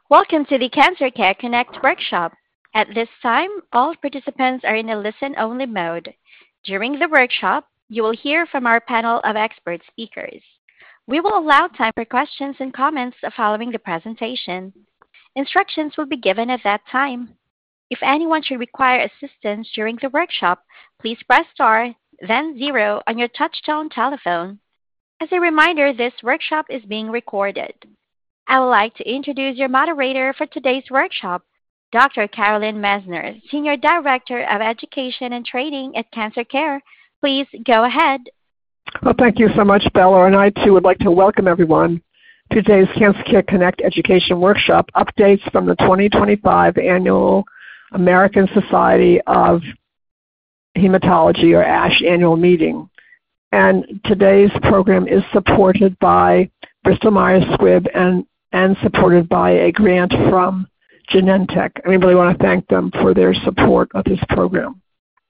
Welcome to the Cancer Care Connect workshop. At this time, all participants are in a listen-only mode. During the workshop, you will hear from our panel of expert speakers. We will allow time for questions and comments following the presentation. Instructions will be given at that time. If anyone should require assistance during the workshop, please press star, then zero on your touchtone telephone. As a reminder, this workshop is being recorded. I would like to introduce your moderator for today's workshop, Dr. Carolyn Messner, Senior Director of Education and Training at Cancer Care. Please go ahead. Well, thank you so much, Bella, and I too would like to welcome everyone to today's Cancer Care Connect Education Workshop, updates from the 2025 Annual American Society of Hematology, or ASH, annual meeting. And today's program is supported by Bristol Myers Squibb and supported by a grant from Genentech. And we really want to thank them for their support of this program.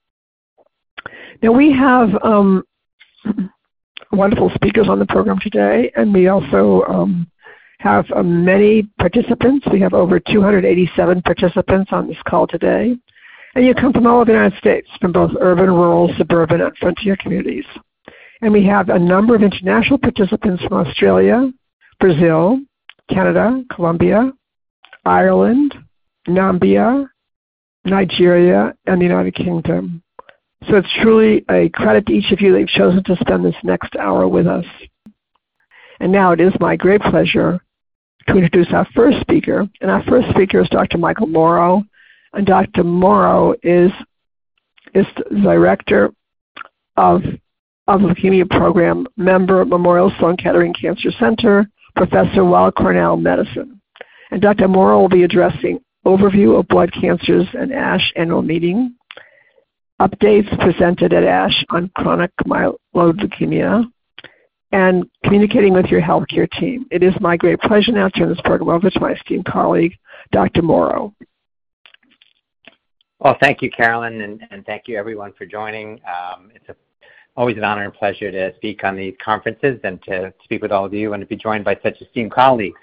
Now we have wonderful speakers on the program today, and we also have many participants. We have over 287 participants on this call today. And you come from all over the United States, from both urban, rural, suburban, and frontier communities. And we have a number of international participants from Australia, Brazil, Canada, Colombia, Ireland, Namibia, Nigeria, and the United Kingdom. So it's truly a credit to each of you that you've chosen to spend this next hour with us. And now it is my great pleasure to introduce our first speaker. And our first speaker is Dr. Michael Morrow. And Dr. Morrow is the Director of Leukemia Program, member, Memorial Sloan Kettering Cancer Center, Professor, Weill Cornell Medicine. And Dr. Morrow will be addressing overview of blood cancers and ASH annual meeting, updates presented at ASH on chronic myeloid leukemia, and communicating with your healthcare team. It is my great pleasure now to turn this program over to my esteemed colleague, Dr. Morrow. Well, thank you, Carolyn, and thank you everyone for joining. It's always an honor and pleasure to speak on these conferences and to speak with all of you and to be joined by such esteemed colleagues.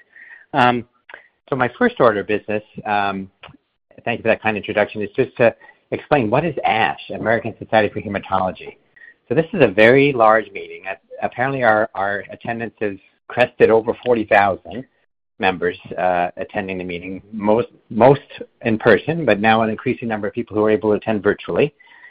So my first order of business, thank you for that kind introduction, is just to explain what is ASH, American Society for Hematology. So this is a very large meeting. Apparently our attendance has crested over 40,000 members attending the meeting, most in person, but now an increasing number of people who are able to attend virtually.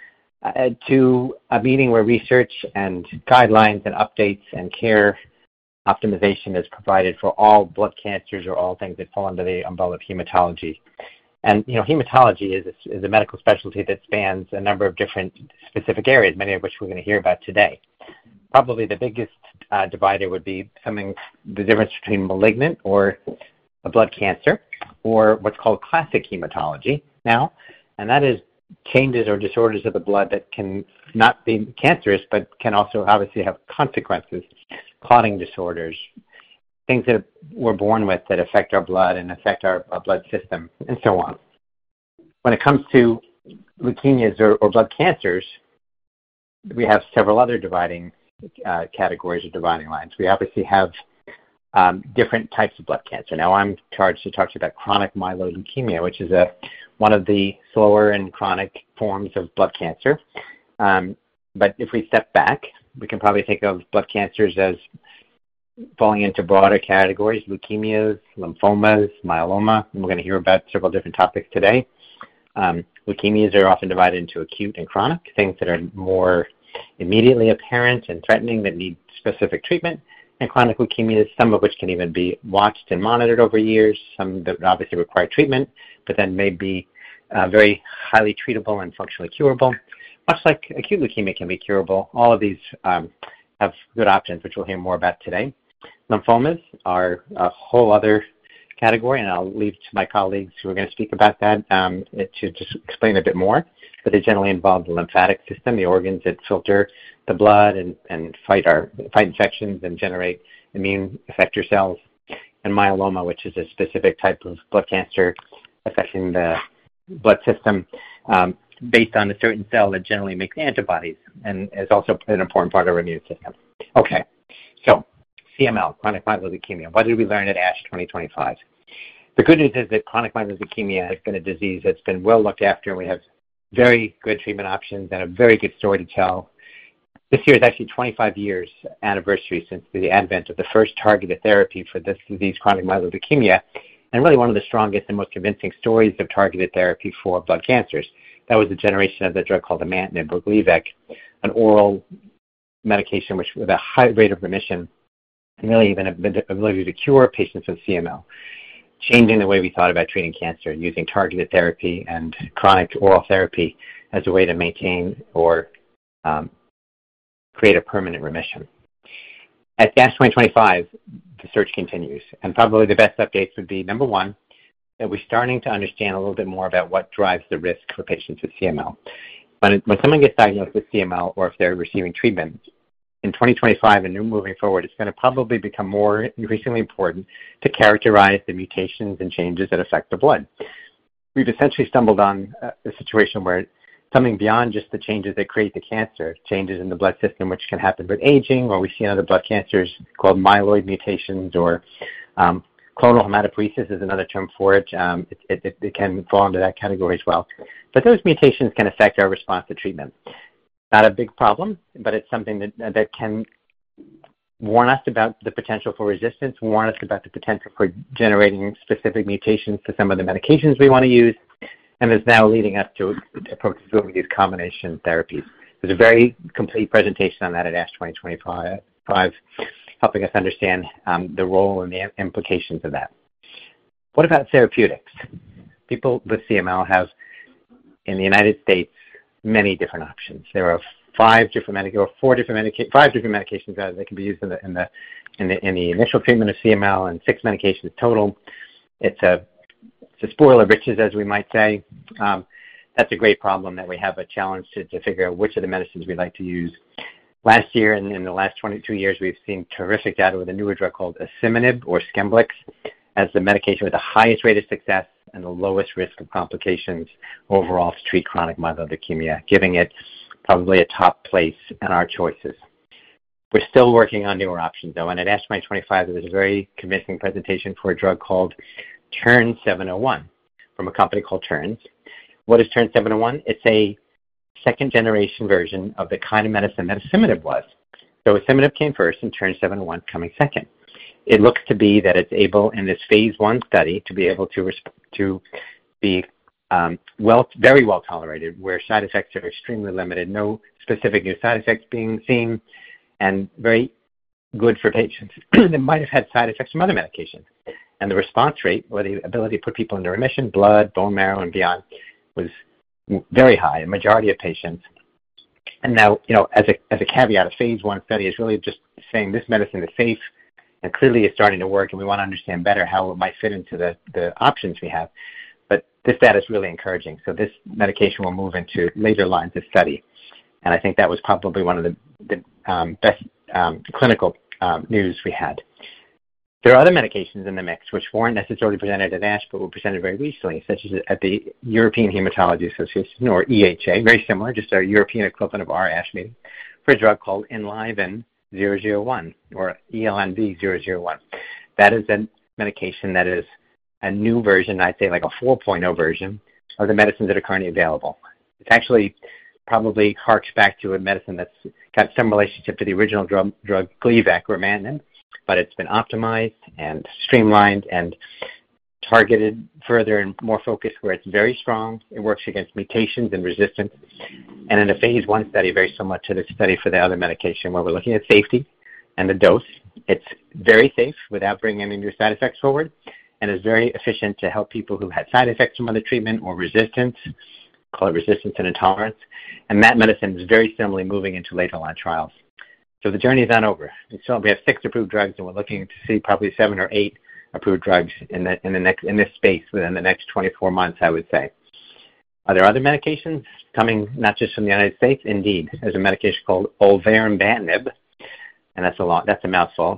To a meeting where research and guidelines and updates and care optimization is provided for all blood cancers or all things that fall under the umbrella of hematology. And hematology is a medical specialty that spans a number of different specific areas, many of which we're going to hear about today. Probably the biggest divider would be the difference between malignant or a blood cancer, or what's called classic hematology now, and that is changes or disorders of the blood that can not be cancerous, but can also obviously have consequences, clotting disorders, things that we're born with that affect our blood and affect our blood system, and so on. When it comes to leukemias or blood cancers, we have several other dividing categories or dividing lines. We obviously have different types of blood cancer. Now I'm charged to talk to you about chronic myeloid leukemia, which is one of the slower and chronic forms of blood cancer. But if we step back, we can probably think of blood cancers as falling into broader categories: leukemias, lymphomas, myeloma. And we're going to hear about several different topics today. Leukemias are often divided into acute and chronic, things that are more immediately apparent and threatening that need specific treatment, and chronic leukemias, some of which can even be watched and monitored over years, some that obviously require treatment, but then may be very highly treatable and functionally curable. Much like acute leukemia can be curable, all of these have good options, which we'll hear more about today. Lymphomas are a whole other category, and I'll leave to my colleagues who are going to speak about that to just explain a bit more. But they generally involve the lymphatic system, the organs that filter the blood and fight infections and generate immune effector cells. And myeloma, which is a specific type of blood cancer affecting the blood system based on a certain cell that generally makes antibodies and is also an important part of our immune system. Okay, so CML, chronic myeloid leukemia. What did we learn at ASH 2025? The good news is that chronic myeloid leukemia has been a disease that's been well looked after, and we have very good treatment options and a very good story to tell. This year is actually 25 years anniversary since the advent of the first targeted therapy for this disease, chronic myeloid leukemia, and really one of the strongest and most convincing stories of targeted therapy for blood cancers. That was the generation of the drug called imatinib or Gleevec, an oral medication which with a high rate of remission and really even the ability to cure patients with CML, changing the way we thought about treating cancer using targeted therapy and chronic oral therapy as a way to maintain or create a permanent remission. At ASH 2025, the search continues, and probably the best updates would be, number one, that we're starting to understand a little bit more about what drives the risk for patients with CML. When someone gets diagnosed with CML or if they're receiving treatment, in 2025 and moving forward, it's going to probably become more increasingly important to characterize the mutations and changes that affect the blood. We've essentially stumbled on a situation where something beyond just the changes that create the cancer, changes in the blood system, which can happen with aging, or we see in other blood cancers called myeloid mutations, or clonal hematopoiesis is another term for it. It can fall into that category as well. But those mutations can affect our response to treatment. Not a big problem, but it's something that can warn us about the potential for resistance, warn us about the potential for generating specific mutations to some of the medications we want to use, and is now leading us to approaches with these combination therapies. There's a very complete presentation on that at ASH 2025, helping us understand the role and the implications of that. What about therapeutics? People with CML have, in the United States, many different options. There are five different medications that can be used in the initial treatment of CML, and 6 medications total. It's a spoil of riches, as we might say. That's a great problem that we have a challenge to figure out which of the medicines we'd like to use. Last year and in the last 22 years, we've seen terrific data with a newer drug called asciminib or Scemblix as the medication with the highest rate of success and the lowest risk of complications overall to treat chronic myeloid leukemia, giving it probably a top place in our choices. We're still working on newer options, though, and at ASH 2025, there was a very convincing presentation for a drug called TERN-701 from a company called Terns. What is TERN-701? It's a second-generation version of the kind of medicine that asciminib was. So asciminib came first and TERN-701 coming second. It looks to be that it's able, in this phase 1 study, to be able to be very well tolerated, where side effects are extremely limited, no specific new side effects being seen, and very good for patients that might have had side effects from other medications. And the response rate, or the ability to put people into remission, blood, bone marrow, and beyond, was very high, a majority of patients. And now, as a caveat, a phase 1 study is really just saying this medicine is safe and clearly is starting to work, and we want to understand better how it might fit into the options we have. But this data is really encouraging. So this medication will move into later lines of study. And I think that was probably one of the best clinical news we had. There are other medications in the mix which weren't necessarily presented at ASH, but were presented very recently, such as at the European Hematology Association, or EHA, very similar, just our European equivalent of our ASH meeting, for a drug called Enliven-001, or ELNV-001. That is a medication that is a new version, I'd say like a 4.0 version, of the medicines that are currently available. It's actually probably harks back to a medicine that's got some relationship to the original drug Gleevec or imatinib, but it's been optimized and streamlined and targeted further and more focused, where it's very strong. It works against mutations and resistance. And in a phase 1 study, very similar to the study for the other medication, where we're looking at safety and the dose. It's very safe without bringing any new side effects forward, and is very efficient to help people who had side effects from other treatment or resistance, call it resistance and intolerance. And that medicine is very similarly moving into later line trials. So the journey is not over. We have 6 approved drugs, and we're looking to see probably 7 or 8 approved drugs in this space within the next 24 months, I would say. Are there other medications coming not just from the United States? Indeed. There's a medication called olverembatinib, and that's a mouthful.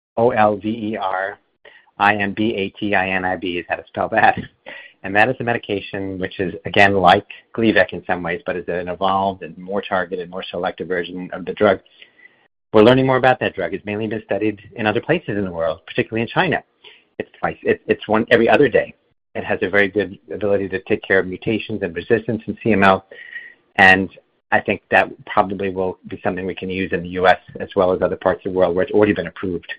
Olverembatinib is how to spell that. And that is a medication which is, again, like Gleevec in some ways, but is an evolved and more targeted, more selective version of the drug. We're learning more about that drug. It's mainly been studied in other places in the world, particularly in China. It's twice. It's one every other day. It has a very good ability to take care of mutations and resistance in CML, and I think that probably will be something we can use in the U.S. as well as other parts of the world where it's already been approved.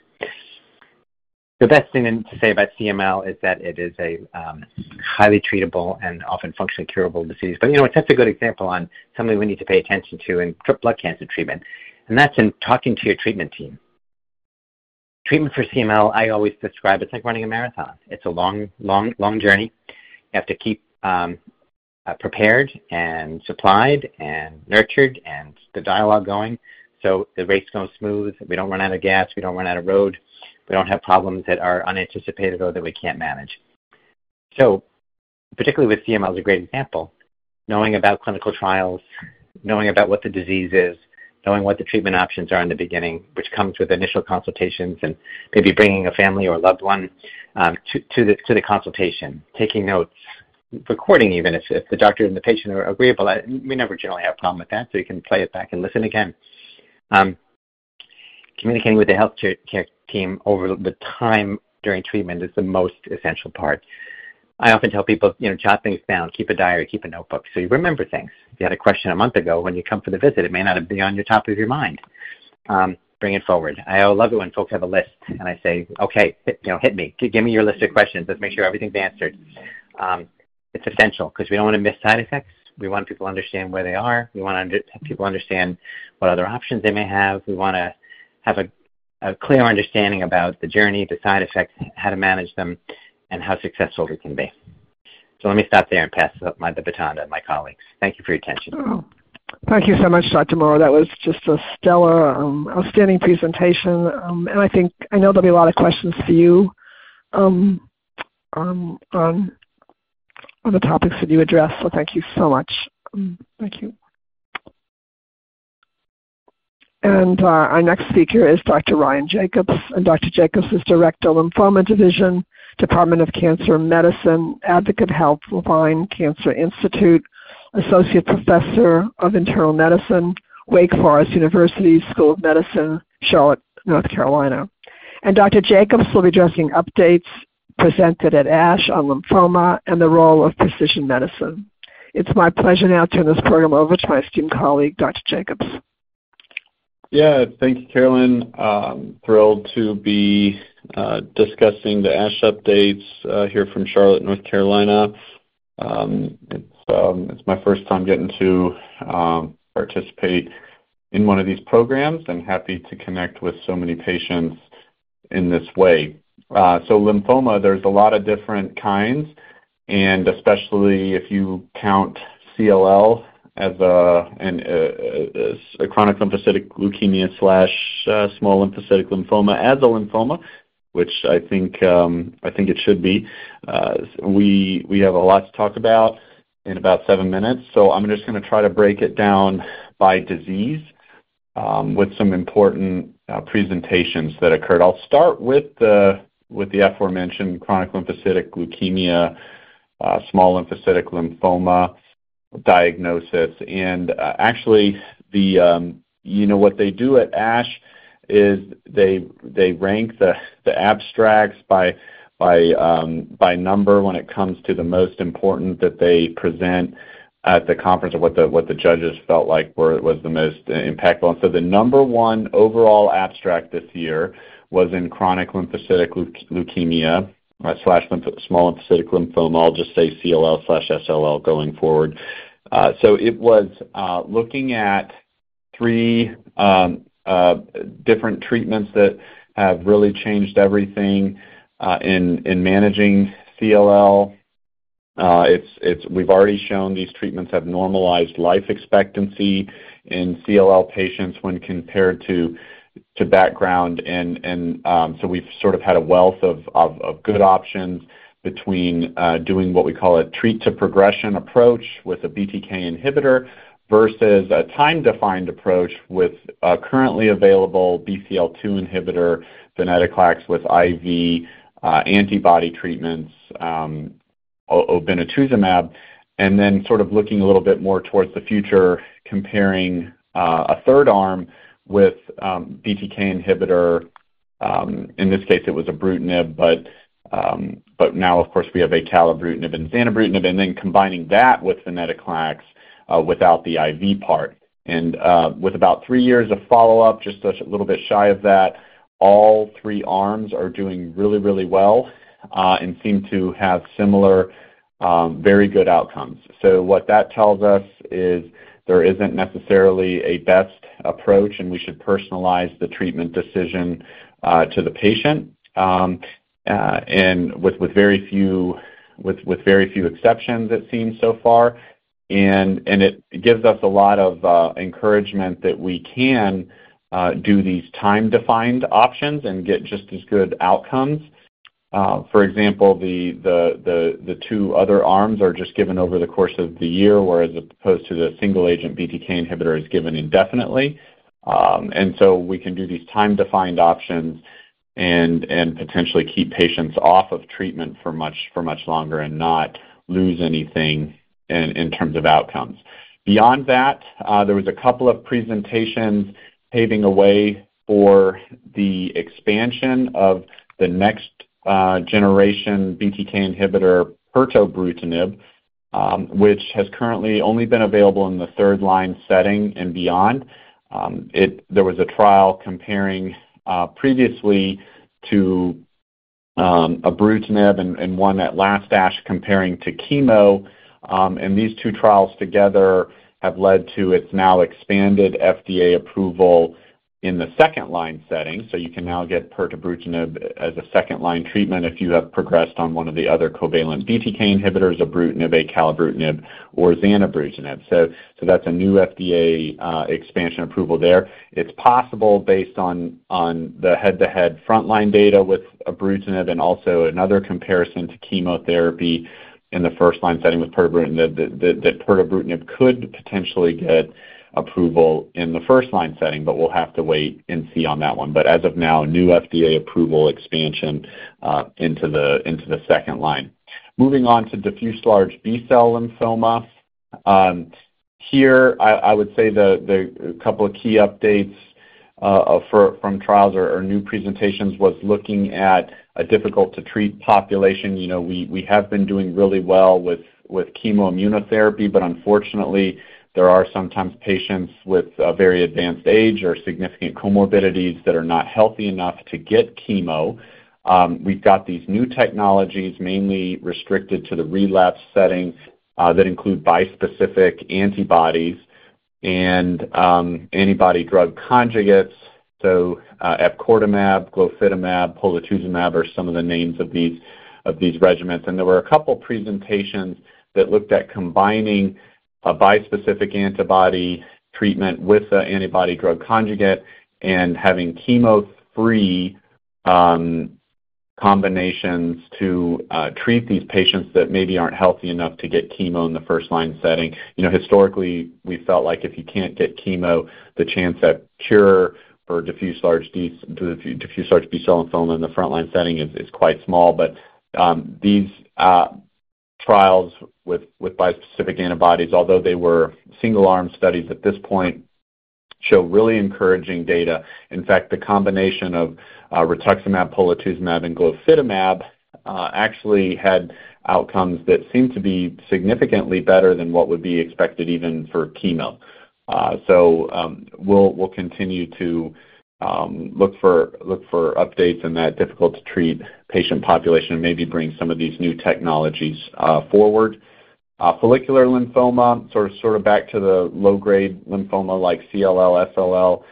The best thing to say about CML is that it is a highly treatable and often functionally curable disease. But, it's such a good example on something we need to pay attention to in blood cancer treatment, and that's in talking to your treatment team. Treatment for CML, I always describe it's like running a marathon. It's a long journey. You have to keep prepared and supplied and nurtured and the dialogue going so the race goes smooth. We don't run out of gas. We don't run out of road. We don't have problems that are unanticipated or that we can't manage. So particularly with CML is a great example. Knowing about clinical trials, knowing about what the disease is, knowing what the treatment options are in the beginning, which comes with initial consultations and maybe bringing a family or a loved one to the consultation, taking notes, recording even if the doctor and the patient are agreeable. We never generally have a problem with that, so you can play it back and listen again. Communicating with the healthcare team over the time during treatment is the most essential part. I often tell people, jot things down, keep a diary, keep a notebook, so you remember things. If you had a question a month ago, when you come for the visit, it may not be on your top of your mind. Bring it forward. I love it when folks have a list, and I say, okay, hit me. Give me your list of questions. Let's make sure everything's answered. It's essential because we don't want to miss side effects. We want people to understand where they are. We want people to understand what other options they may have. We want to have a clear understanding about the journey, the side effects, how to manage them, and how successful we can be. So let me stop there and pass the baton to my colleagues. Thank you for your attention. Oh, thank you so much, Dr. Morrow. That was just a stellar, outstanding presentation. And I know there'll be a lot of questions for you on the topics that you addressed. So thank you so much. Thank you. And our next speaker is Dr. Ryan Jacobs. And Dr. Jacobs is Director of Lymphoma Division, Department of Cancer Medicine, Advocate Health, Levine Cancer Institute, Associate Professor of Internal Medicine, Wake Forest University School of Medicine, Charlotte, North Carolina. And Dr. Jacobs will be addressing updates presented at ASH on lymphoma and the role of precision medicine. It's my pleasure now to turn this program over to my esteemed colleague, Dr. Jacobs. Yeah, thank you, Carolyn. Thrilled to be discussing the ASH updates here from Charlotte, North Carolina. It's my first time getting to participate in one of these programs, and happy to connect with so many patients in this way. So lymphoma, there's a lot of different kinds, and especially if you count CLL as a chronic lymphocytic leukemia / small lymphocytic lymphoma as a lymphoma, which I think it should be. We have a lot to talk about in about 7 minutes, so I'm just going to try to break it down by disease with some important presentations that occurred. I'll start with the aforementioned chronic lymphocytic leukemia, small lymphocytic lymphoma diagnosis, and actually what they do at ASH is they rank the abstracts by number when it comes to the most important that they present at the conference, or what the judges felt like was the most impactful. And so the number one overall abstract this year was in chronic lymphocytic leukemia / small lymphocytic lymphoma. I'll just say CLL / SLL going forward. So it was looking at 3 different treatments that have really changed everything in managing CLL. We've already shown these treatments have normalized life expectancy in CLL patients when compared to background, and so we've sort of had a wealth of good options between doing what we call a treat to progression approach with a BTK inhibitor versus a time-defined approach with currently available BCL2 inhibitor, venetoclax, with IV antibody treatments, obinutuzumab, and then sort of looking a little bit more towards the future, comparing a third arm with BTK inhibitor. In this case, it was ibrutinib, but But now, of course, we have acalabrutinib and zanubrutinib, and then combining that with venetoclax without the IV part. And with about 3 years of follow-up, just a little bit shy of that, all 3 arms are doing really, really well and seem to have similar very good outcomes. So what that tells us is there isn't necessarily a best approach, and we should personalize the treatment decision to the patient. And with very few exceptions, it seems so far, and it gives us a lot of encouragement that we can do these time-defined options and get just as good outcomes. For example, the 2 other arms are just given over the course of the year, whereas opposed to the single-agent BTK inhibitor is given indefinitely. And so we can do these time-defined options and potentially keep patients off of treatment for much longer and not lose anything in terms of outcomes. Beyond that, there was a couple of presentations paving a way for the expansion of the next generation BTK inhibitor, pirtobrutinib, which has currently only been available in the third-line setting and beyond. There was a trial comparing previously to ibrutinib and one at last ASH comparing to chemo, and these 2 trials together have led to its now expanded FDA approval in the second-line setting. So you can now get pirtobrutinib as a second-line treatment if you have progressed on one of the other covalent BTK inhibitors, ibrutinib, acalabrutinib, or zanubrutinib. So that's a new FDA expansion approval there. It's possible, based on the head-to-head frontline data with ibrutinib and also another comparison to chemotherapy in the first-line setting with pirtobrutinib, that pirtobrutinib could potentially get approval in the first-line setting, but we'll have to wait and see on that one. But as of now, new FDA approval expansion into the second line. Moving on to diffuse large B-cell lymphoma. Here, I would say the couple of key updates from trials or new presentations was looking at a difficult-to-treat population. You know, we have been doing really well with chemoimmunotherapy, but unfortunately, there are sometimes patients with a very advanced age or significant comorbidities that are not healthy enough to get chemo. We've got these new technologies, mainly restricted to the relapse setting, that include bispecific antibodies and antibody-drug conjugates. So epcoritamab, glofitamab, polatuzumab are some of the names of these regimens. And there were a couple presentations that looked at combining a bispecific antibody treatment with an antibody-drug conjugate and having chemo-free combinations to treat these patients that maybe aren't healthy enough to get chemo in the first-line setting. You know, historically, we felt like if you can't get chemo, the chance at cure for diffuse large B-cell lymphoma in the frontline setting is quite small. But these trials with bispecific antibodies, although they were single-arm studies at this point, show really encouraging data. In fact, the combination of rituximab, polatuzumab, and glofitamab actually had outcomes that seem to be significantly better than what would be expected even for chemo. So we'll continue to look for updates in that difficult-to-treat patient population and maybe bring some of these new technologies forward. Follicular lymphoma, sort of back to the low-grade lymphoma like CLL, SLL.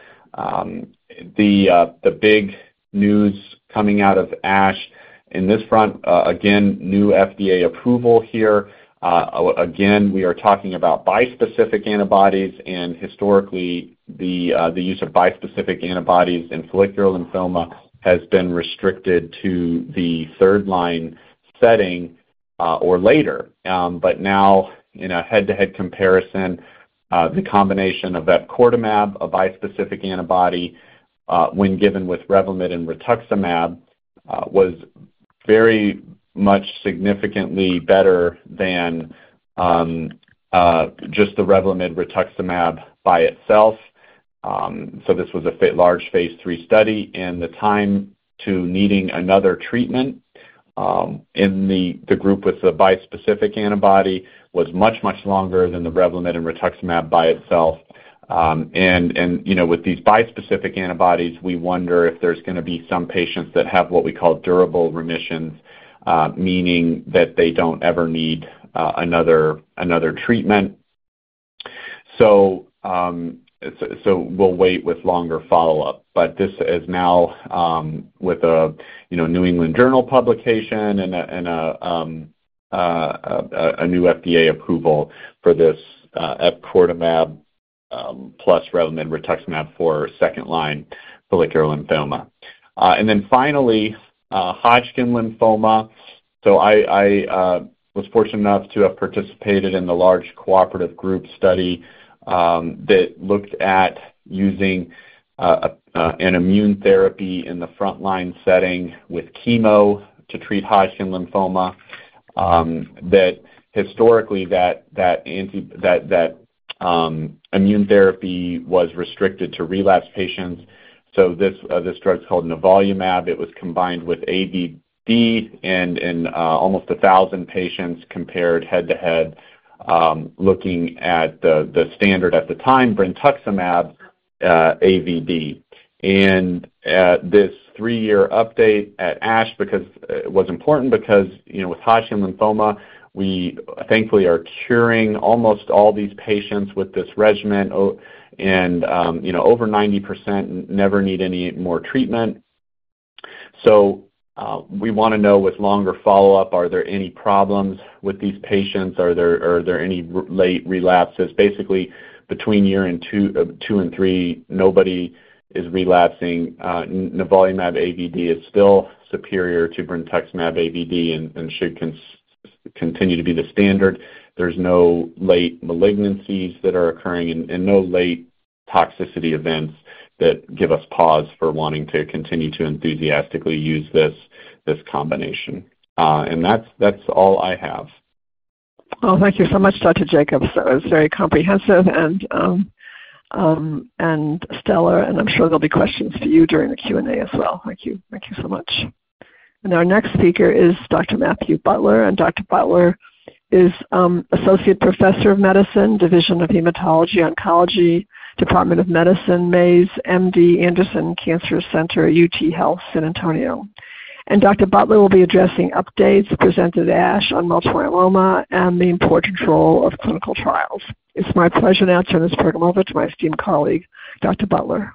The big news coming out of ASH in this front, again, new FDA approval here. Again, we are talking about bispecific antibodies, and historically, the use of bispecific antibodies in follicular lymphoma has been restricted to the third-line setting or later. But now, in a head-to-head comparison, the combination of epcoritamab, a bispecific antibody, when given with Revlimid and rituximab, was very much significantly better than just the Revlimid rituximab by itself. So this was a large phase 3 study, and the time to needing another treatment in the group with the bispecific antibody was much longer than the Revlimid and rituximab by itself. And with these bispecific antibodies, we wonder if there's going to be some patients that have what we call durable remissions, meaning that they don't ever need another treatment. So we'll wait with longer follow-up. But this is now with a New England Journal publication and a new FDA approval for this epcoritamab plus Revlimid rituximab for second-line follicular lymphoma. And then finally, Hodgkin lymphoma. So I was fortunate enough to have participated in the large cooperative group study that looked at using an immune therapy in the frontline setting with chemo to treat Hodgkin lymphoma. That historically that immune therapy was restricted to relapse patients. So this drug is called nivolumab. It was combined with AVD and almost 1,000 patients compared head-to-head, looking at the standard at the time, brentuximab AVD. And this 3-year update at ASH was important because with Hodgkin lymphoma, we thankfully are curing almost all these patients with this regimen, and over 90% never need any more treatment. So we want to know with longer follow-up, are there any problems with these patients? Are there any late relapses? Basically, between year and 2 and 3, nobody is relapsing. Nivolumab AVD is still superior to brentuximab AVD and should continue to be the standard. There's no late malignancies that are occurring and no late toxicity events that give us pause for wanting to continue to enthusiastically use this combination. And that's all I have. Well, thank you so much, Dr. Jacobs. That was very comprehensive and stellar, and I'm sure there'll be questions for you during the Q&A as well. Thank you so much. And our next speaker is Dr. Matthew Butler, and Dr. Butler is Associate Professor of Medicine, Division of Hematology Oncology, Department of Medicine, Mays MD Anderson Cancer Center, UT Health, San Antonio. And Dr. Butler will be addressing updates presented at ASH on multiple myeloma and the important role of clinical trials. It's my pleasure now to turn this program over to my esteemed colleague, Dr. Butler.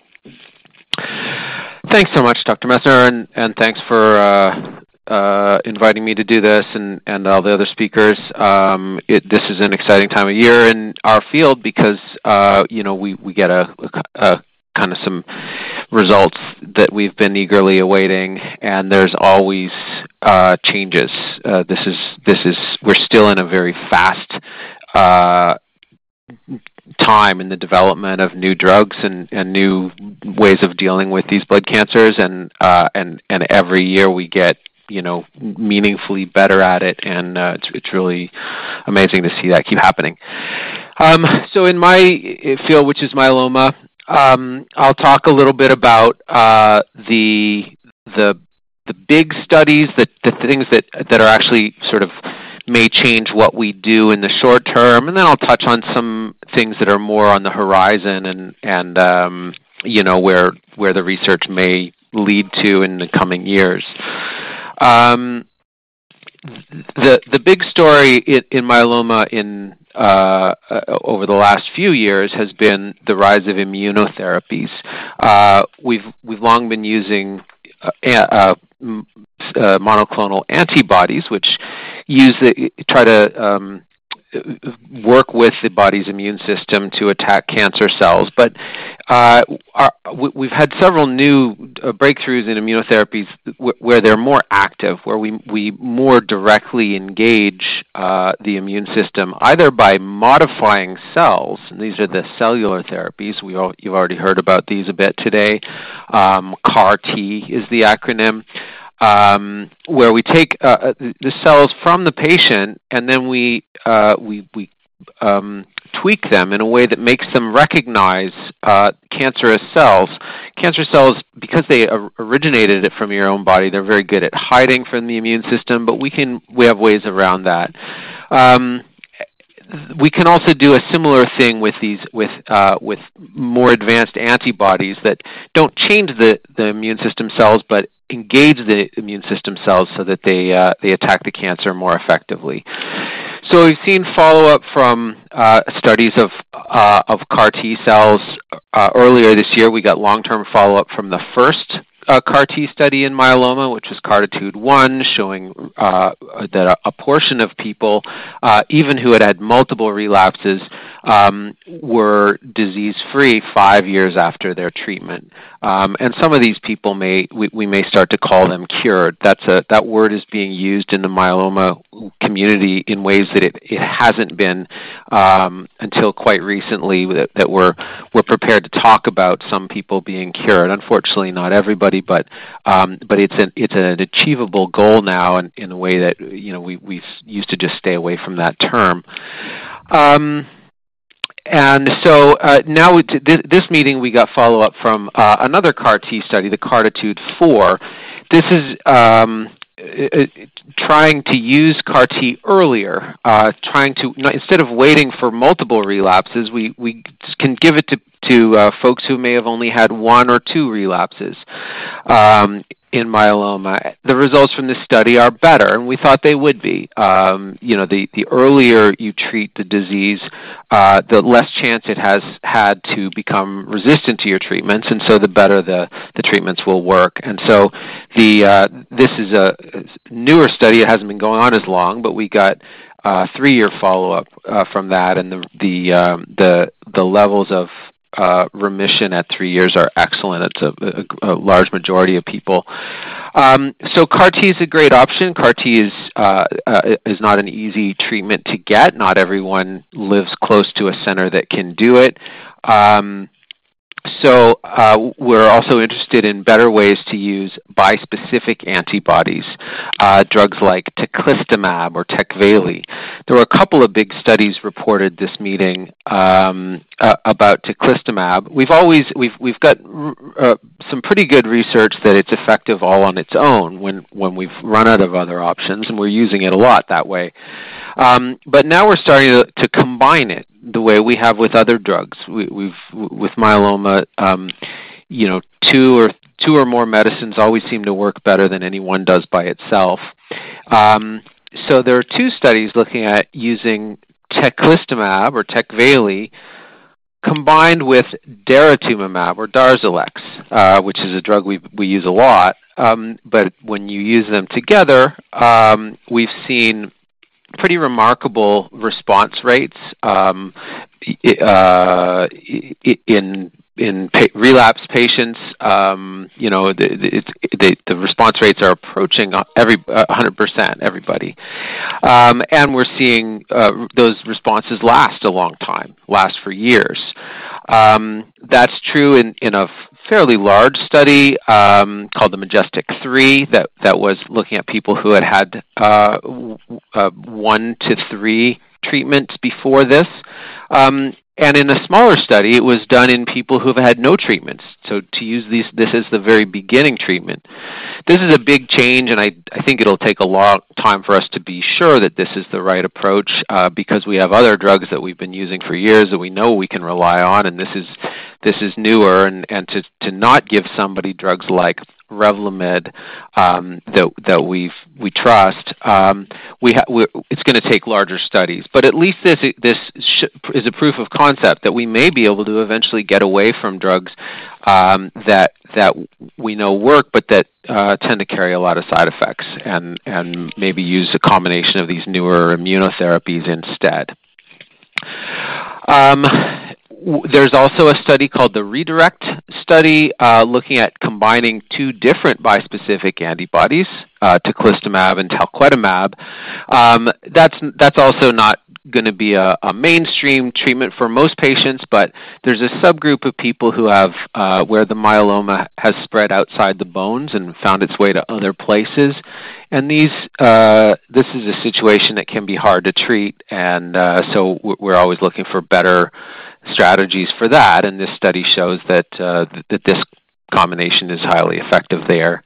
Thanks so much, Dr. Messner, and thanks for inviting me to do this and all the other speakers. This is an exciting time of year in our field because we get a kind of some results that we've been eagerly awaiting, and there's always changes. We're still in a very fast time in the development of new drugs and new ways of dealing with these blood cancers, and every year we get meaningfully better at it, and it's really amazing to see that keep happening. So in my field, which is myeloma, I'll talk a little bit about the big studies, the things that are actually sort of may change what we do in the short term, and then I'll touch on some things that are more on the horizon and where the research may lead to in the coming years. The big story in myeloma over the last few years has been the rise of immunotherapies. We've long been using monoclonal antibodies, which try to work with the body's immune system to attack cancer cells. But we've had several new breakthroughs in immunotherapies where they're more active, where we more directly engage the immune system, either by modifying cells, and these are the cellular therapies. You've already heard about these a bit today. CAR-T is the acronym. Where we take the cells from the patient and then we tweak them in a way that makes them recognize cancerous cells. Cancer cells, because they originated from your own body, they're very good at hiding from the immune system, but we have ways around that. We can also do a similar thing with more advanced antibodies that don't change the immune system cells, but engage the immune system cells so that they attack the cancer more effectively. So we've seen follow-up from studies of CAR T cells. Earlier this year, we got long-term follow-up from the first CAR T study in myeloma, which was CARTITUDE-1, showing that a portion of people, even who had multiple relapses, were disease-free 5 years after their treatment. And some of these people we may start to call them cured. That word is being used in the myeloma community in ways that it hasn't been until quite recently, that we're prepared to talk about some people being cured. Unfortunately, not everybody, but it's an achievable goal now in a way that we used to just stay away from that term. And so now this meeting we got follow-up from another CAR T study, the CARTITUDE-4. This is trying to use CAR T earlier, instead of waiting for multiple relapses, we can give it to folks who may have only had 1 or 2 relapses in myeloma. The results from this study are better, and we thought they would be. The earlier you treat the disease, the less chance it has had to become resistant to your treatments, and so the better the treatments will work. And so this is a newer study. It hasn't been going on as long, but we got 3-year follow-up from that, and the levels of remission at 3 years are excellent. It's a large majority of people. So CAR T is a great option. CAR T is not an easy treatment to get. Not everyone lives close to a center that can do it. So we're also interested in better ways to use bispecific antibodies, drugs like teclistamab or Tecvayli. There were a couple of big studies reported this meeting about teclistamab. We've got some pretty good research that it's effective all on its own when we've run out of other options, and we're using it a lot that way. But now we're starting to combine it the way we have with other drugs. We've with myeloma, two or more medicines always seem to work better than any one does by itself. So there are 2 studies looking at using teclistamab or Tecvayli combined with daratumumab or Darzalex, which is a drug we use a lot. But when you use them together, we've seen pretty remarkable response rates in relapse patients. The response rates are approaching 100%, everybody, and we're seeing those responses last a long time, last for years. That's true in a fairly large study called the MajesTEC-3 that was looking at people who had 1 to 3 treatments before this. And in a smaller study, it was done in people who have had no treatments. So to use this as the very beginning treatment. This is a big change, and I think it'll take a long time for us to be sure that this is the right approach because we have other drugs that we've been using for years that we know we can rely on, and this is newer. And to not give somebody drugs like Revlimid that we trust, it's going to take larger studies. But at least this is a proof of concept that we may be able to eventually get away from drugs that we know work, but that tend to carry a lot of side effects, and maybe use a combination of these newer immunotherapies instead. There's also a study called the REDIRECT study looking at combining two different bispecific antibodies, teclistamab and talquetamab. That's also not going to be a mainstream treatment for most patients, but there's a subgroup of people who have where the myeloma has spread outside the bones and found its way to other places. And this is a situation that can be hard to treat, and so we're always looking for better strategies for that. And this study shows that this combination is highly effective there.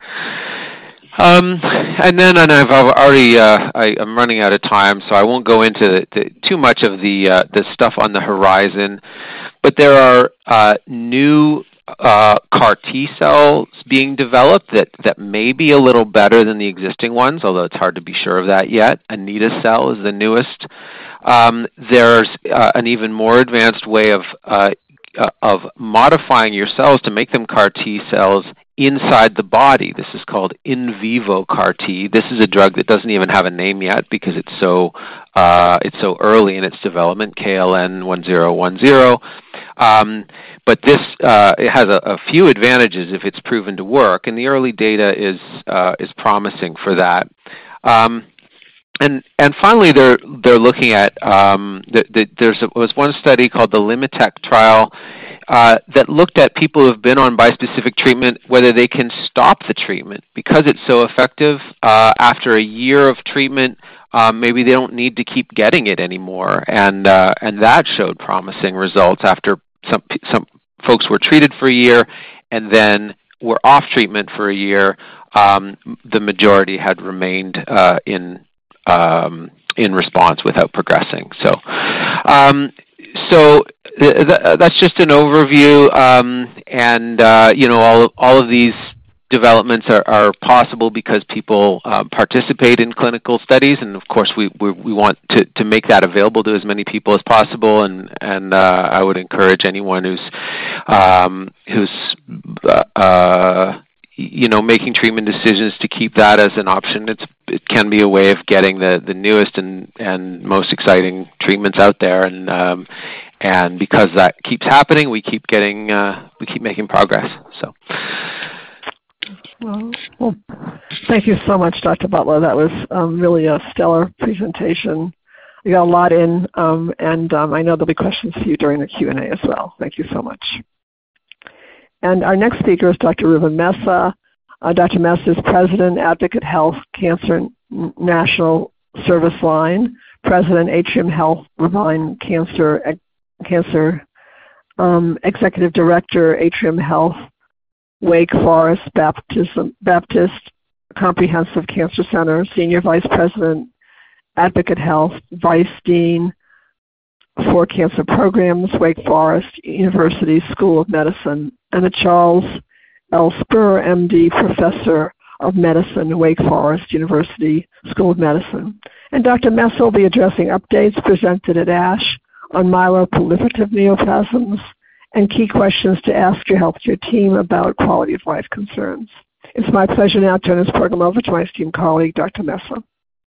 And I've already I'm running out of time, so I won't go into too much of the stuff on the horizon. But there are new CAR T cells being developed that may be a little better than the existing ones, although it's hard to be sure of that yet. Anito-cel is the newest. There's an even more advanced way of modifying your cells to make them CAR T cells inside the body. This is called in vivo CAR T. This is a drug that doesn't even have a name yet because it's so early in its development, KLN-1010. But this it has a few advantages if it's proven to work, and the early data is promising for that. And finally, they're looking at there was one study called the LimiTech trial that looked at people who have been on bispecific treatment, whether they can stop the treatment because it's so effective. After a year of treatment, maybe they don't need to keep getting it anymore, and that showed promising results after some folks were treated for a year and then were off treatment for a year. The majority had remained in response without progressing. So that's just an overview, and all of these developments are possible because people participate in clinical studies, and of course we want to make that available to as many people as possible. And I would encourage anyone who's making treatment decisions to keep that as an option. It can be a way of getting the newest and most exciting treatments out there, and because that keeps happening, we keep making progress. So. Well, thank you so much, Dr. Butler. That was really a stellar presentation. We got a lot in, and I know there'll be questions for you during the Q&A as well. Thank you so much. And our next speaker is Dr. Ruben Mesa. Dr. Mesa is President, Advocate Health Cancer National Service Line, President, Atrium Health Irvine Cancer Executive Director, Atrium Health Wake Forest Baptist Comprehensive Cancer Center, Senior Vice President, Advocate Health, Vice Dean for Cancer Programs, Wake Forest University School of Medicine, and a Charles L. Spur, MD, Professor of Medicine, Wake Forest University School of Medicine. And Dr. Mesa will be addressing updates presented at ASH on myeloproliferative neoplasms and key questions to ask your healthcare team about quality of life concerns. It's my pleasure now to turn this program over to my esteemed colleague, Dr. Mesa.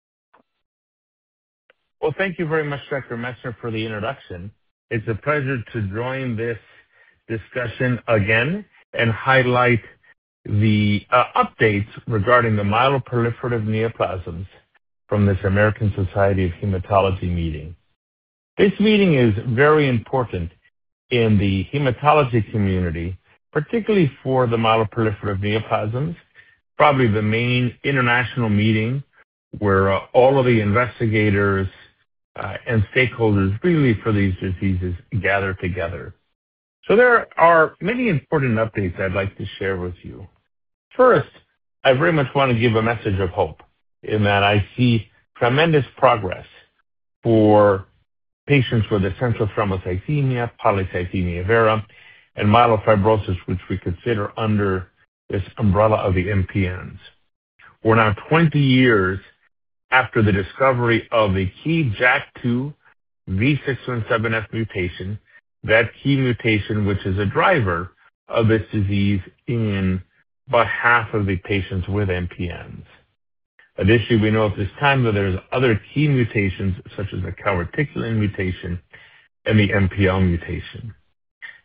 Well, thank you very much, Dr. Messner, for the introduction. It's a pleasure to join this discussion again and highlight the updates regarding the myeloproliferative neoplasms from this American Society of Hematology meeting. This meeting is very important in the hematology community, particularly for the myeloproliferative neoplasms, probably the main international meeting where all of the investigators and stakeholders really for these diseases gather together. So there are many important updates I'd like to share with you. First, I very much want to give a message of hope in that I see tremendous progress for patients with essential thrombocythemia, polycythemia vera, and myelofibrosis, which we consider under this umbrella of the MPNs. We're now 20 years after the discovery of the key JAK2 V617F mutation, that key mutation which is a driver of this disease in about half of the patients with MPNs. Additionally, we know at this time that there's other key mutations such as the calreticulin mutation and the MPL mutation.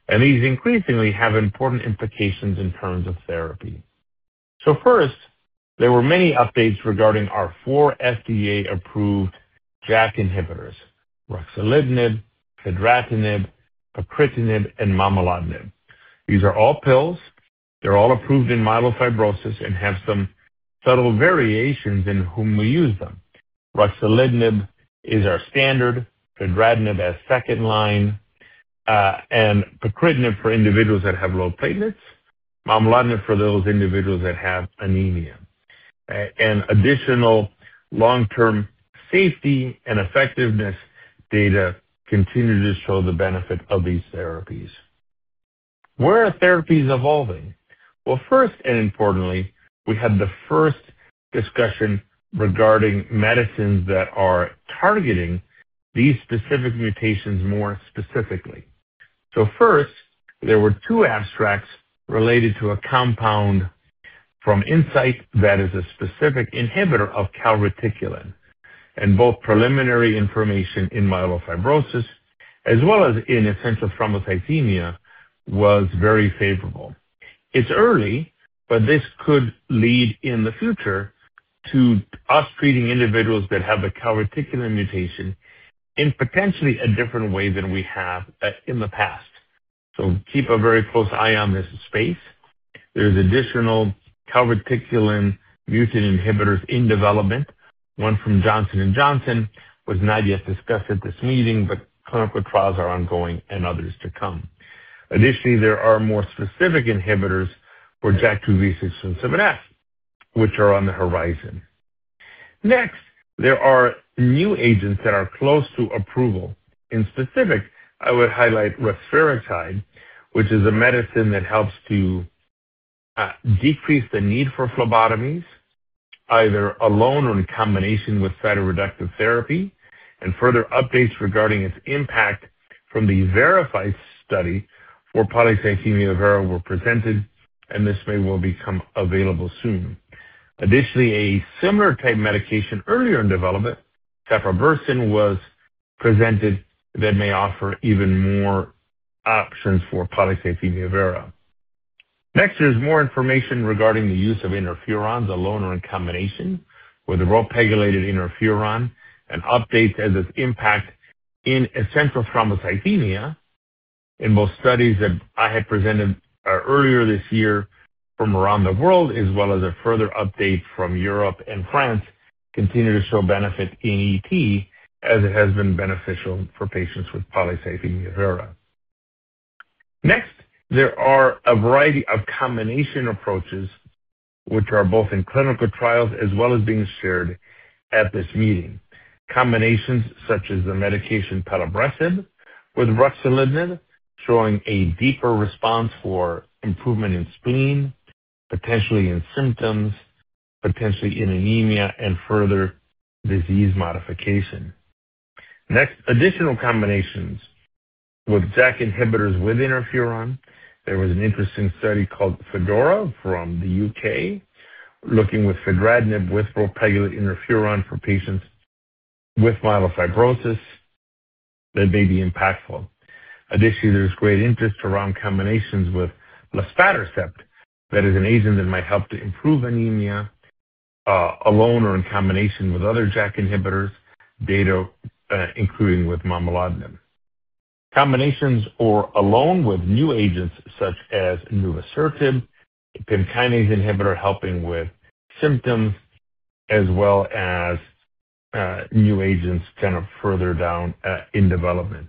and these increasingly have important implications in terms of therapy. So first, there were many updates regarding our 4 FDA-approved JAK inhibitors, ruxolitinib, fedratinib, pacritinib, and momelotinib. These are all pills. They're all approved in myelofibrosis and have some subtle variations in whom we use them. Ruxolitinib is our standard, fedratinib as second line, and pacritinib for individuals that have low platelets, momelotinib for those individuals that have anemia. And additional long-term safety and effectiveness data continue to show the benefit of these therapies. Where are therapies evolving? Well, first and importantly, we had the first discussion regarding medicines that are targeting these specific mutations more specifically. So first, there were 2 abstracts related to a compound from Incyte that is a specific inhibitor of calreticulin, and both preliminary information in myelofibrosis as well as in essential thrombocythemia was very favorable. It's early, but this could lead in the future to us treating individuals that have the calreticulin mutation in potentially a different way than we have in the past. So keep a very close eye on this space. There's additional calreticulin mutant inhibitors in development. One from Johnson & Johnson was not yet discussed at this meeting, but clinical trials are ongoing and others to come. Additionally, there are more specific inhibitors for JAK2V617F, which are on the horizon. Next, there are new agents that are close to approval. In specific, I would highlight rusfertide, which is a medicine that helps to decrease the need for phlebotomies, either alone or in combination with cytoreductive therapy, and further updates regarding its impact from the VERIFY study for polycythemia vera were presented, and this may well become available soon. Additionally, a similar type medication earlier in development, cefabersin, was presented that may offer even more options for polycythemia vera. Next, there's more information regarding the use of interferons alone or in combination with the rho-pegylated interferon and updates as its impact in essential thrombocythemia in both studies that I had presented earlier this year from around the world, as well as a further update from Europe and France, continue to show benefit in ET as it has been beneficial for patients with polycythemia vera. Next, there are a variety of combination approaches which are both in clinical trials as well as being shared at this meeting. Combinations such as the medication pelabresib with ruxolitinib, showing a deeper response for improvement in spleen, potentially in symptoms, potentially in anemia, and further disease modification. Next, additional combinations with JAK inhibitors with interferon. There was an interesting study called FEDORA from the UK, looking with fedratinib with rho-pegylated interferon for patients with myelofibrosis that may be impactful. Additionally, there's great interest around combinations with luspatercept, that is an agent that might help to improve anemia alone or in combination with other JAK inhibitors, data including with momelotinib. Combinations or alone with new agents such as nuvisertib, a PIM kinase inhibitor helping with symptoms, as well as new agents kind of further down in development.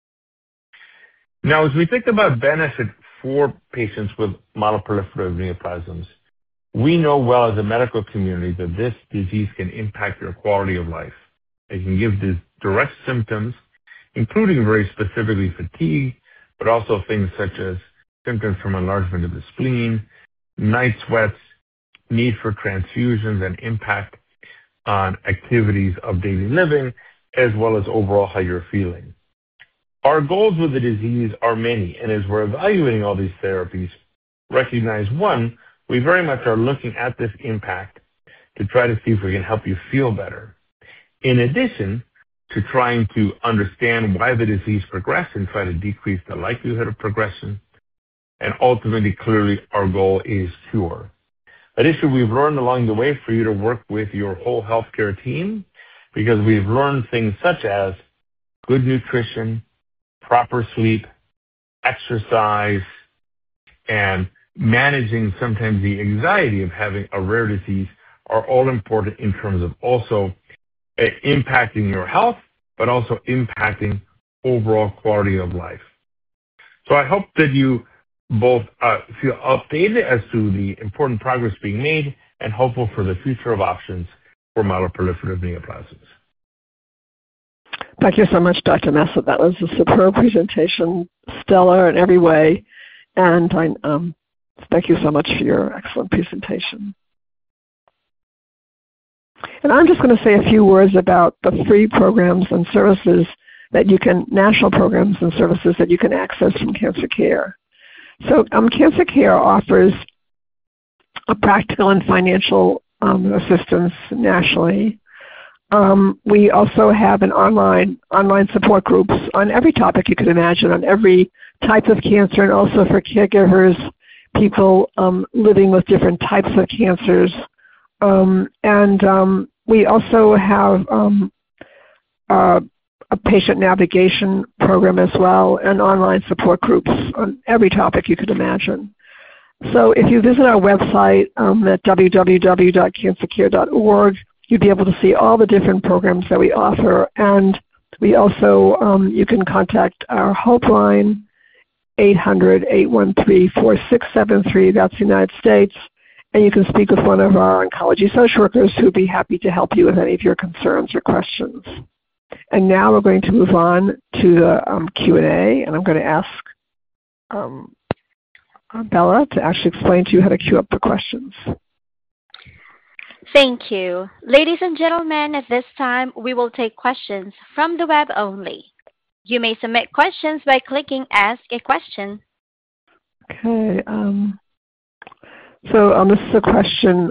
Now, as we think about benefit for patients with myeloproliferative neoplasms, we know well as a medical community that this disease can impact your quality of life. It can give these direct symptoms, including very specifically fatigue, but also things such as symptoms from enlargement of the spleen, night sweats, need for transfusions, and impact on activities of daily living, as well as overall how you're feeling. Our goals with the disease are many, and as we're evaluating all these therapies, recognize one, we very much are looking at this impact to try to see if we can help you feel better. In addition, to trying to understand why the disease progressed and try to decrease the likelihood of progression. And ultimately, clearly, our goal is cure. Additionally, we've learned along the way for you to work with your whole healthcare team because we've learned things such as good nutrition, proper sleep, exercise, and managing sometimes the anxiety of having a rare disease are all important in terms of also impacting your health, but also impacting overall quality of life. So I hope that you both feel updated as to the important progress being made and hopeful for the future of options for myeloproliferative neoplasms. Thank you so much, Dr. Massa. That was a superb presentation, stellar in every way, and thank you so much for your excellent presentation. And I'm just going to say a few words about the free programs and services that you can, national programs and services that you can access from Cancer Care. So Cancer Care offers a practical and financial assistance nationally. We also have an online support groups on every topic you could imagine, on every type of cancer, and also for caregivers, people living with different types of cancers. We also have a patient navigation program as well, and online support groups on every topic you could imagine. So if you visit our website at www.cancercare.org, you'd be able to see all the different programs that we offer. And we also, you can contact our Hope line, 800-813-4673. That's the United States. And you can speak with one of our oncology social workers who would be happy to help you with any of your concerns or questions. And now we're going to move on to the Q&A, and I'm going to ask Bella to actually explain to you how to queue up for questions. Thank you. Ladies and gentlemen, at this time, we will take questions from the web only. You may submit questions by clicking Ask a Question. Okay. So this is a question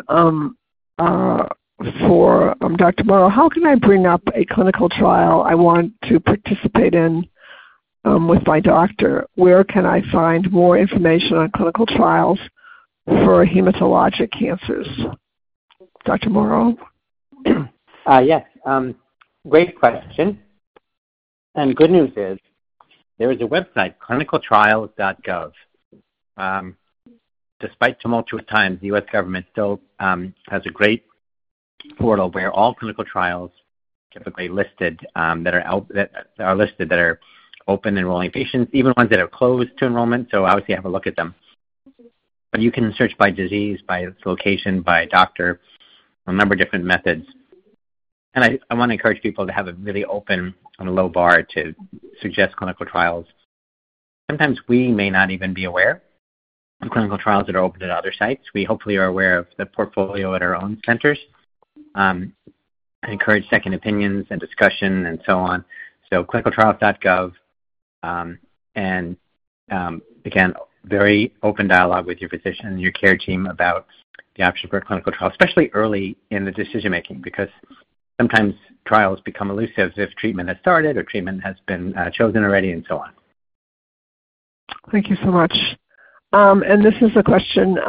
for Dr. Morrow. How can I bring up a clinical trial I want to participate in with my doctor? Where can I find more information on clinical trials for hematologic cancers? Dr. Morrow? Yes, great question. And good news is there is a website, clinicaltrials.gov. Despite tumultuous times, the U.S. government still has a great portal where all clinical trials typically listed that are open enrolling patients, even ones that are closed to enrollment. So obviously have a look at them. But you can search by disease, by location, by doctor, a number of different methods. And I want to encourage people to have a really open and low bar to suggest clinical trials. Sometimes we may not even be aware of clinical trials that are open at other sites. We hopefully are aware of the portfolio at our own centers. I encourage second opinions and discussion and so on. So clinicaltrials.gov, and again, very open dialogue with your physician and your care team about the option for a clinical trial, especially early in the decision making, because sometimes trials become elusive if treatment has started or treatment has been chosen already and so on. Thank you so much. And this is a question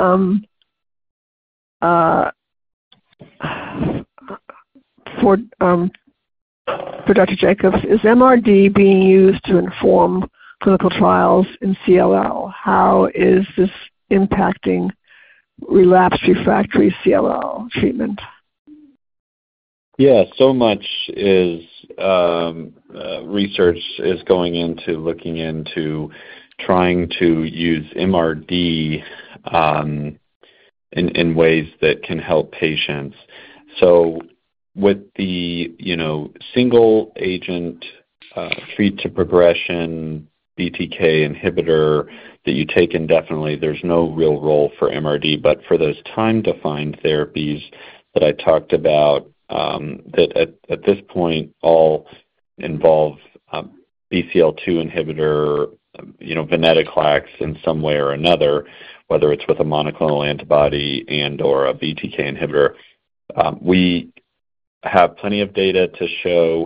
for Dr. Jacobs. Is MRD being used to inform clinical trials in CLL? How is this impacting relapsed refractory CLL treatment? Yeah, so much is research is going into looking into trying to use MRD in ways that can help patients. So with the single agent treat to progression BTK inhibitor that you take indefinitely, there's no real role for MRD. But for those time-defined therapies that I talked about, that at this point all involve BCL2 inhibitor, venetoclax in some way or another, whether it's with a monoclonal antibody and or a BTK inhibitor. We have plenty of data to show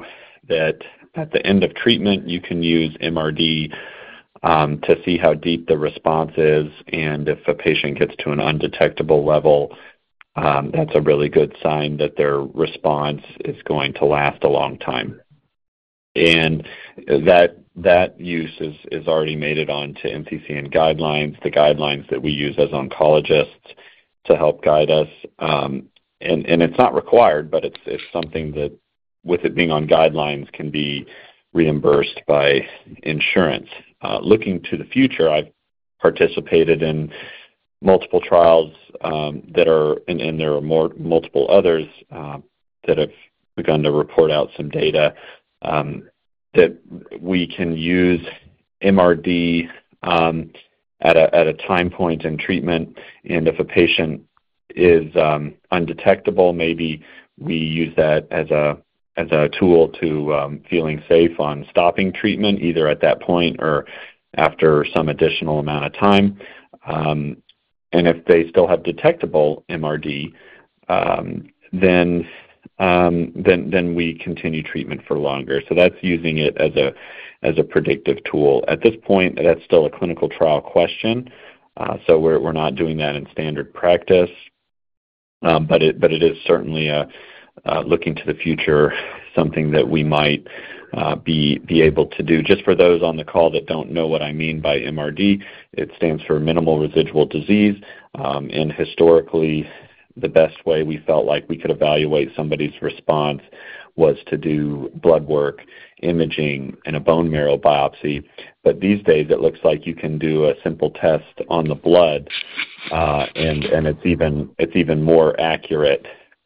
that at the end of treatment, you can use MRD to see how deep the response is, and if a patient gets to an undetectable level, that's a really good sign that their response is going to last a long time. And that use is already made it onto NCCN guidelines, the guidelines that we use as oncologists to help guide us. And it's not required, but it's something that, with it being on guidelines, can be reimbursed by insurance. Looking to the future, I've participated in multiple trials that are, and there are multiple others that have begun to report out some data that we can use MRD at a time point in treatment, and if a patient is undetectable, maybe we use that as a tool to feeling safe on stopping treatment, either at that point or after some additional amount of time. And if they still have detectable MRD, then we continue treatment for longer. So that's using it as a predictive tool. At this point, that's still a clinical trial question, so we're not doing that in standard practice. But it is certainly looking to the future, something that we might be able to do. Just for those on the call that don't know what I mean by MRD, it stands for minimal residual disease, and historically the best way we felt like we could evaluate somebody's response was to do blood work, imaging, and a bone marrow biopsy. But these days it looks like you can do a simple test on the blood, and it's even more accurate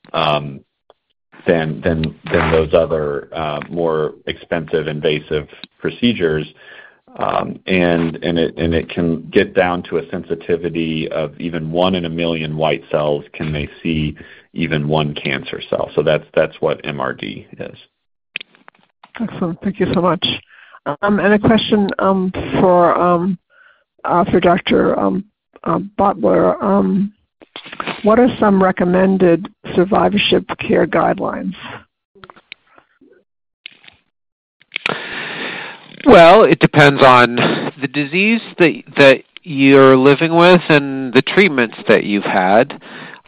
than those other more expensive, invasive procedures, and it can get down to a sensitivity of even 1 in a million white cells can they see even one cancer cell. So that's what MRD is. Excellent. Thank you so much. And a question for Dr. Butler. What are some recommended survivorship care guidelines? Well, it depends on the disease that you're living with and the treatments that you've had.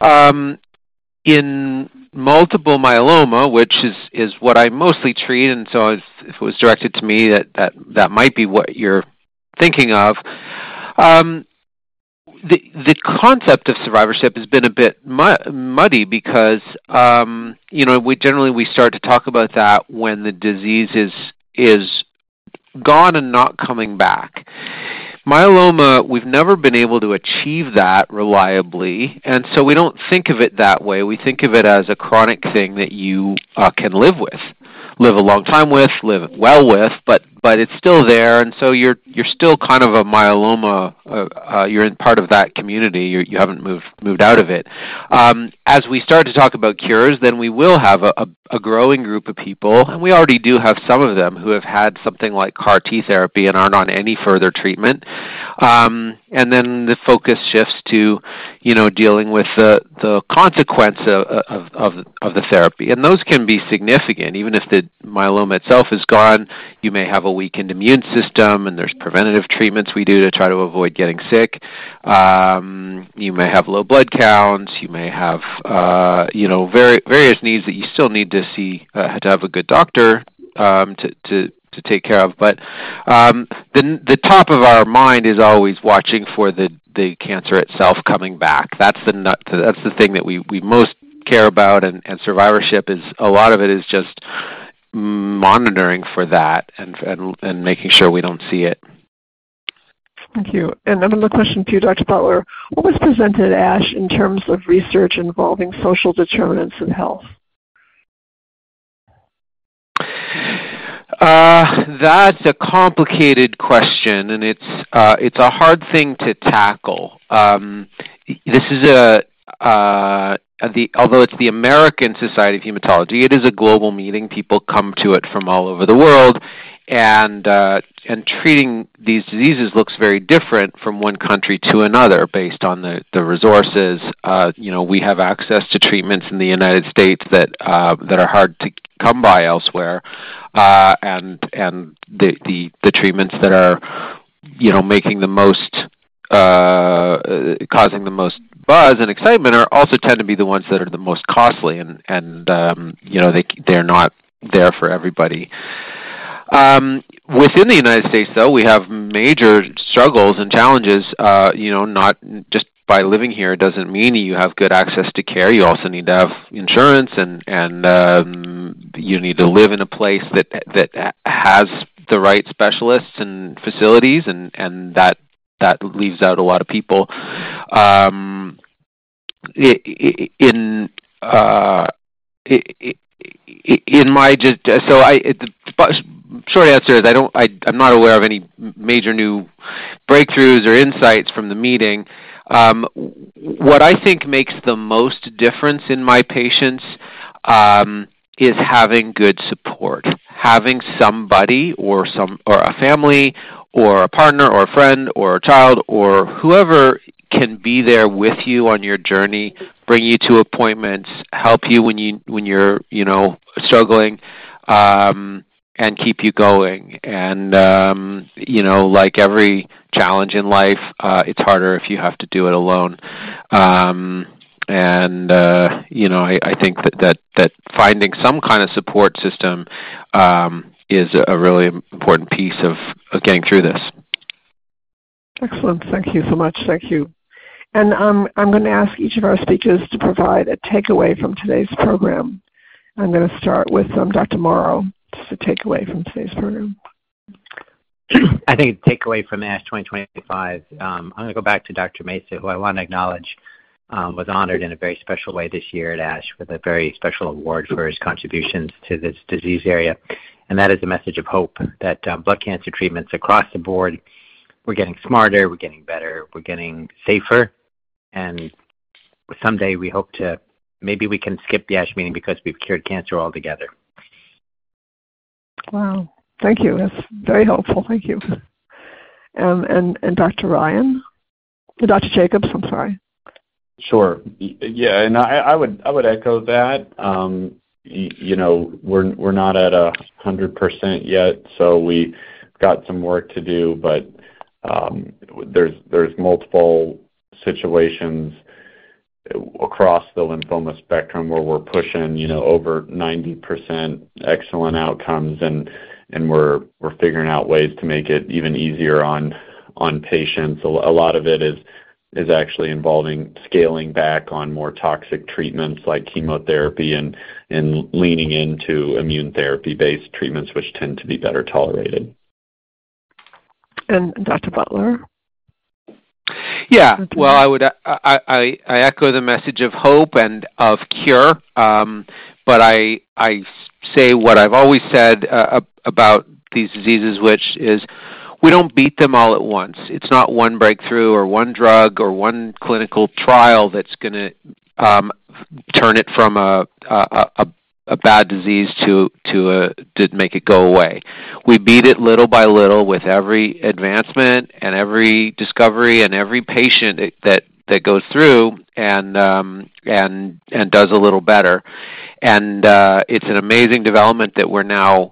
In multiple myeloma, which is what I mostly treat, and so if it was directed to me, that might be what you're thinking of. The concept of survivorship has been a bit muddy because we start to talk about that when the disease is gone and not coming back. Myeloma, we've never been able to achieve that reliably, and so we don't think of it that way. We think of it as a chronic thing that you can live with, live a long time with, live well with, but it's still there, and so you're still kind of a myeloma. You're in part of that community. You haven't moved out of it. As we start to talk about cures, then we will have a growing group of people, and we already do have some of them who have had something like CAR T therapy and aren't on any further treatment. And then the focus shifts to, dealing with the consequence of the therapy, and those can be significant. Even if the myeloma itself is gone, you may have a weakened immune system, and there's preventative treatments we do to try to avoid getting sick. You may have low blood counts. You may have, various needs that you still need to see to have a good doctor to take care of. But the top of our mind is always watching for the cancer itself coming back. That's the thing that we most care about, and survivorship is a lot of it is just monitoring for that and making sure we don't see it. Thank you. And another question for you, Dr. Butler. What was presented at ASH in terms of research involving social determinants of health? That's a complicated question, and it's a hard thing to tackle. This is although it's the American Society of Hematology, it is a global meeting. People come to it from all over the world, treating these diseases looks very different from one country to another based on the resources. We have access to treatments in the United States that are hard to come by elsewhere, and the treatments that are making the most causing the most buzz and excitement are also tend to be the ones that are the most costly, and they're not there for everybody. Within the United States, though, we have major struggles and challenges. Not just by living here doesn't mean you have good access to care. You also need to have insurance, and you need to live in a place that has the right specialists and facilities, and that leaves out a lot of people. Short answer is I'm not aware of any major new breakthroughs or insights from the meeting. What I think makes the most difference in my patients is having good support, having somebody or a family or a partner or a friend or a child or whoever can be there with you on your journey, bring you to appointments, help you when you're struggling, and keep you going. And like every challenge in life, it's harder if you have to do it alone. I think that finding some kind of support system is a really important piece of getting through this. Excellent. Thank you so much. Thank you. And I'm going to ask each of our speakers to provide a takeaway from today's program. I'm going to start with Dr. Morrow, just a takeaway from today's program. I think a takeaway from ASH 2025, I'm going to go back to Dr. Mesa, who I want to acknowledge was honored in a very special way this year at ASH with a very special award for his contributions to this disease area. And that is a message of hope that blood cancer treatments across the board, we're getting smarter, we're getting better, we're getting safer, and someday we hope to, maybe we can skip the ASH meeting because we've cured cancer altogether. Wow. Thank you. That's very helpful. Thank you. And Dr. Ryan? Dr. Jacobs, I'm sorry. Sure. Yeah, and I would echo that. We're not at 100% yet, so we got some work to do, but there's multiple situations across the lymphoma spectrum where we're pushing, over 90% excellent outcomes, and we're figuring out ways to make it even easier on patients. A lot of it is actually involving scaling back on more toxic treatments like chemotherapy and leaning into immune therapy-based treatments, which tend to be better tolerated. And Dr. Butler? Yeah, well, I echo the message of hope and of cure, but I say what I've always said about these diseases, which is we don't beat them all at once. It's not one breakthrough or one drug or one clinical trial that's going to turn it from a bad disease to make it go away. We beat it little by little with every advancement and every discovery and every patient that goes through and does a little better. And it's an amazing development that we're now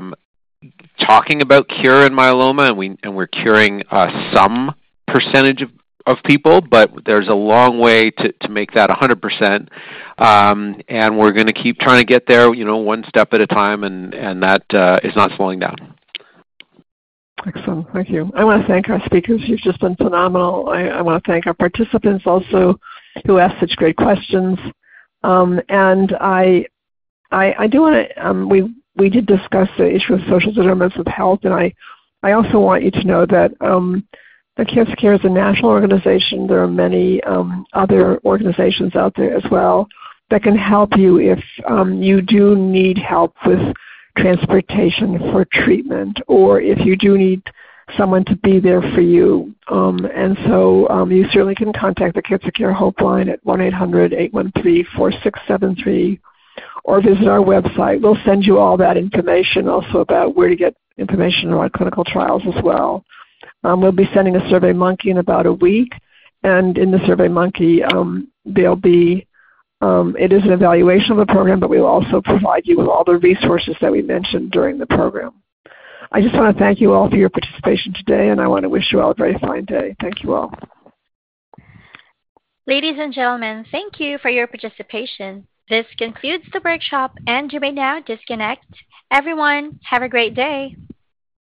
talking about cure in myeloma, and we're curing some percentage of people, but there's a long way to make that 100%, and we're going to keep trying to get there, one step at a time, and that is not slowing down. Excellent. Thank you. I want to thank our speakers. You've just been phenomenal. I want to thank our participants also who asked such great questions. And I do want to, we did discuss the issue of social determinants of health, and I also want you to know that the Cancer Care is a national organization. There are many other organizations out there as well that can help you if you do need help with transportation for treatment, or if you do need someone to be there for you. And so you certainly can contact the Cancer Care Hope Line at 1-800-813-4673, or visit our website. We'll send you all that information, also about where to get information about clinical trials as well. We'll be sending a SurveyMonkey in about a week, and in the SurveyMonkey, there'll be it is an evaluation of the program, but we will also provide you with all the resources that we mentioned during the program. I just want to thank you all for your participation today, and I want to wish you all a very fine day. Thank you all. Ladies and gentlemen, thank you for your participation. This concludes the workshop, and you may now disconnect. Everyone, have a great day.